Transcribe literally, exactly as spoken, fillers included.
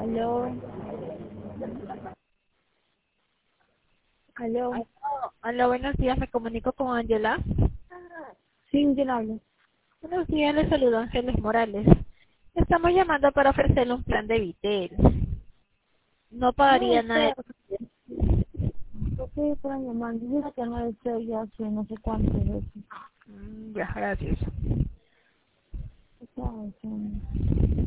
Aló, aló. Aló, aló, buenos días, me comunico con Angela. Sí, ¿quién habla? Buenos días, les saludo Ángeles Morales. Estamos llamando para ofrecerle un plan de Vitel. No No, pagaría nada. espera, ¿por qué están llamando? Yo la que no he hecho ya hace no sé cuántas veces. Mm, ya, gracias. ¿Qué estaba haciendo?